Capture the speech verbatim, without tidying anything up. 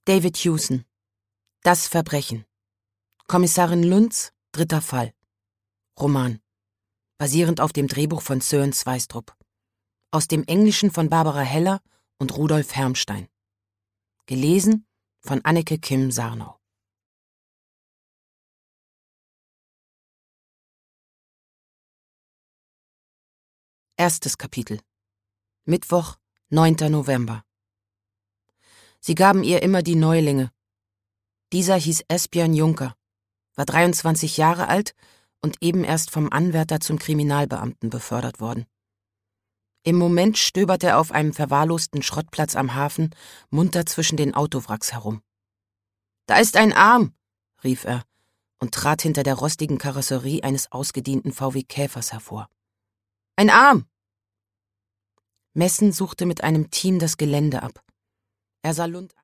David Hewson. Das Verbrechen. Kommissarin Luntz, dritter Fall. Roman. Basierend auf dem Drehbuch von Sören Sveistrup. Aus dem Englischen von Barbara Heller und Rudolf Hermstein. Gelesen von Anneke Kim Sarnau. Erstes Kapitel. Mittwoch, neunter November. Sie gaben ihr immer die Neulinge. Dieser hieß Esbjörn Junker, war dreiundzwanzig Jahre alt und eben erst vom Anwärter zum Kriminalbeamten befördert worden. Im Moment stöbert er auf einem verwahrlosten Schrottplatz am Hafen munter zwischen den Autowracks herum. »Da ist ein Arm«, rief er und trat hinter der rostigen Karosserie eines ausgedienten V W Käfers hervor. »Ein Arm!« Messen suchte mit einem Team das Gelände ab. Er sah Lund